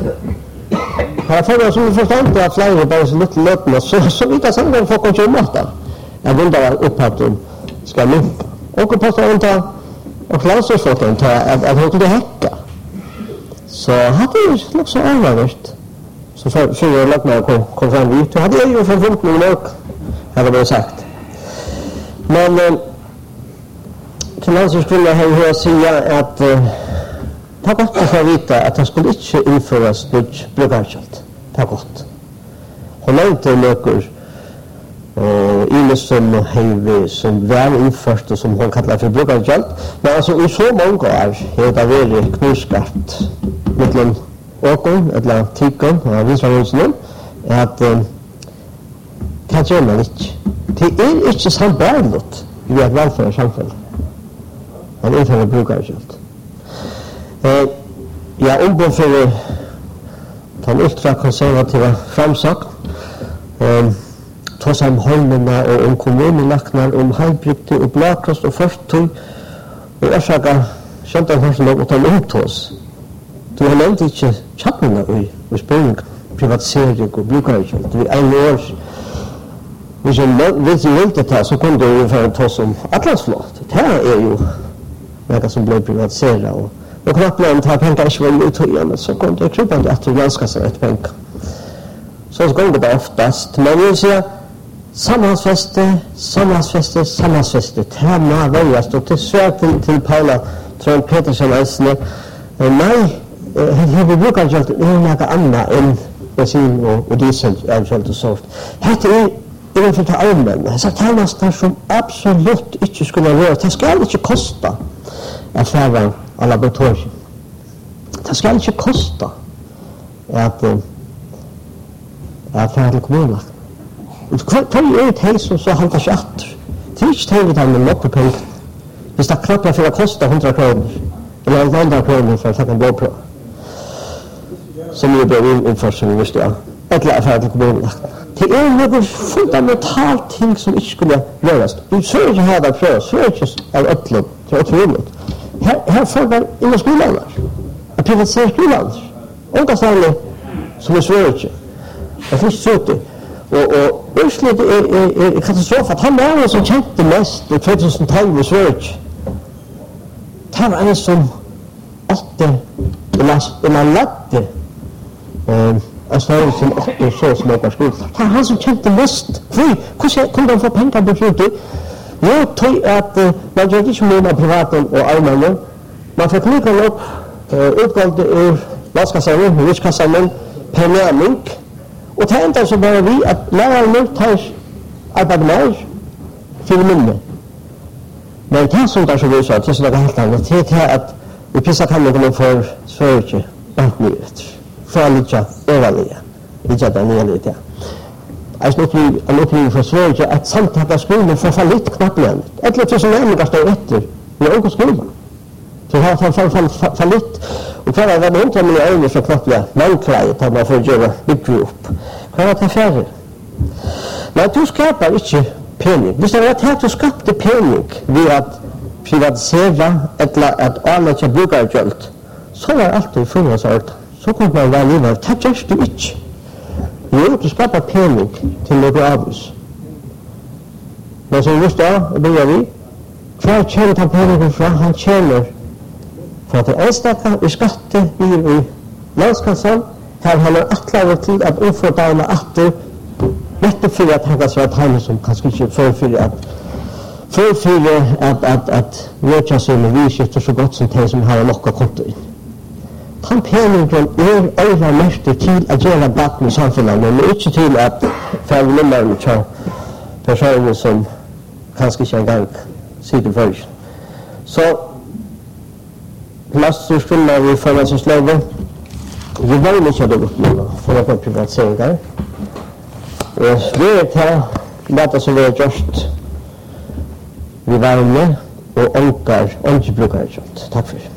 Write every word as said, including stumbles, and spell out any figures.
Här får jag som förstånd att flyga bara så lite löpna så så vi kan sen få kanske matta. Jag undrar upphatten ska nu. Och på så inte och Klaus så att att att hon häcka. Så hade ju också övervärt. Så så så jag lagt mig på kom fram ut. Hade jag ju förvånat mig nog. Hade det sagt. Men Klaus skulle ha hört säga att det är gott att få veta att han skulle inte införas nytt brukarkjalt. Det är gott. Hon har inte löker Ines som har som väl införst och som hon kallar för brukarkjalt. Men alltså i så många år har det varit knuskat mellan åkon, eller tikon och vinsarhusene att det gör man inte. Det är inte sambarligt i ett välfärdssamfunn. Man inför brukarkjalt. Eh, ja, ombud för den ultra konservativa framsagt eh, tar sig om holmena och om kommunelaknar, om halvbrygte och blakrost och först tog och orsaka känta kanske något om omtås. Du har nämnt inte tjattningar i, i spänning, privatisering och brukarkjalt. Det är en år hvis jag vill inte ta så kunde du ungefär ta som atlasflott. Det här är ju något som blev privatiserat och och knappt när man tar pengar inte var ut igen så kom det krypande att du ganska sig ett pengar. Så så går det oftast. Men jag säger sammansfäste, sammansfäste, sammansfäste. Tema väljas och till svär till, till Paula Trond Petersen Eisner. Nej, här brukar jag inte något annat än bensin och, och diesel eventuellt och sånt. Här är det för att allmänna. Så det är nästan som absolut inte skulle röra. Det ska inte kosta att färra av laboratorier. Det ska inte kosta att att färra till kommunen. Ta ju ut hej som så halta tjatter. Det är inte tänkt att man loppar pengar. Hvis det knappt för att kosta hundra kronor eller hundra kronor för att ta en blåprov. Som ju blev införsel just det. Eller färra till kommunen. Det är något fundamentalt ting som inte skulle göras. Du ser inte här där pröv, så är det inte av öpplet, det är otroligt. Här, här får man inga skolan att privatisera skolan. Onka särskilt som är svårt. Det finns så det. Och, och urslut är, är, är katastrof att han är som kände mest i tjugohundratolv i svårt. Det var en som åtte, eller man lade eh, jag sa som åtta så som jag skulle. Det är han som kände mest. Fy, hur kunde han få pengar på flytet? Nu tog jag att uh, man gör inte mer med privaten och allmännen. Man får klicka upp uh, utgående ur landskassanen, rikskassanen, per närmning. Och det är inte så bara vi att lärarna tar arbete med för minne. Men det är sånt där som vi sa, det är sådär helt annat. Det är att vi pissar kan för Sverige, allt nytt. För lite överliga. Lite där nere lite. Jag skulle ju en upplevelse för Sverige att samtliga skolor får få lite knappländigt. Ett litet som ämliga står efter i olika skolor. Så här får fall fall fall lite. Och för att det är inte mer än så knappt manklaget att man får göra big group. Kan man ta färre? Men du skapar inte penning. Visst är det att du skapade penning vid att privatisera eller att alla ska bruka gjort. Så var alltid förra sort. Så kommer man väl in och det görs du inte. Jo, du skapar penning till något avvis. Men som just då börjar vi. Kvar känner han penningen från, han känner för att det är enstaka i skatte i landskassan. Här har han attlaget till att ofördana atter nettopp för att han kan svara pengar som kanske inte förfyller att förfyller att, att, att röka sig med vidskifter så gott som det som har något konto in. Han penningen är öra mest till att göra bakom i samfunnet, men inte till att förvimma till personer som kanske inte en gång sitter för. Så laststyrstullar vi förra som slöjde. Vi var ju inte det för att få privatiseringar. Och det är det detta som vi har gjort vid värme och ånkar, ånkbrukar. Tack för det.